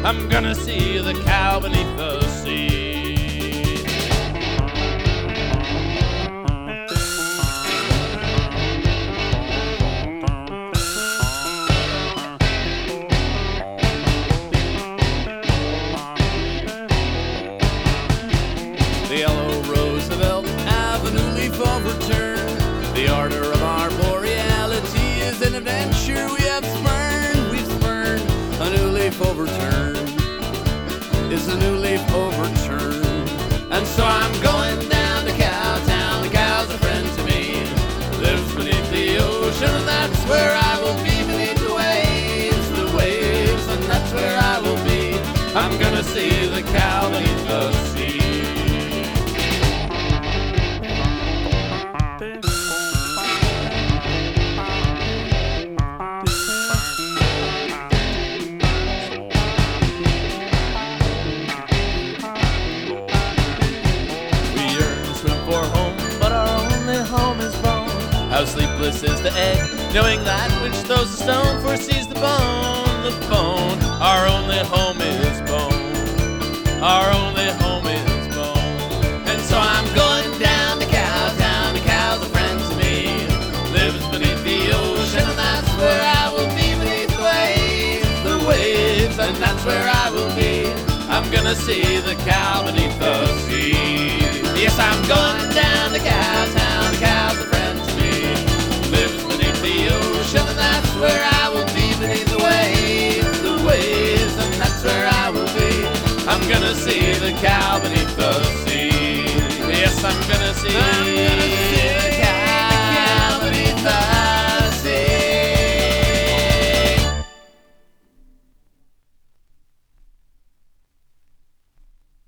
I'm gonna see the cow beneath the sea. The yellow Roosevelt Avenue leaf overturned. The ardor of our boreality is an adventure we have spurned. We've spurned a new leaf overturned. Is a new leaf overturned. And so I'm going down to Cowtown. The cow's a friend to me. Lives beneath the ocean, and that's where I will be. Beneath the waves, and that's where I will be. I'm gonna see the cow beneath the sea. How sleepless is the egg, knowing that which throws the stone foresees the bone. The bone, our only home is bone. Our only home is bone. And so I'm going down to Cowtown. The cow's a friend to me. Lives beneath the ocean, and that's where I will be. Beneath the waves, and that's where I will be. I'm gonna see the cow beneath the sea. Yes, I'm going down to Cowtown. The cow's a friend to me. Lives beneath the ocean, and that's where I will be. Beneath the waves, and that's where I will be. I'm gonna see the cow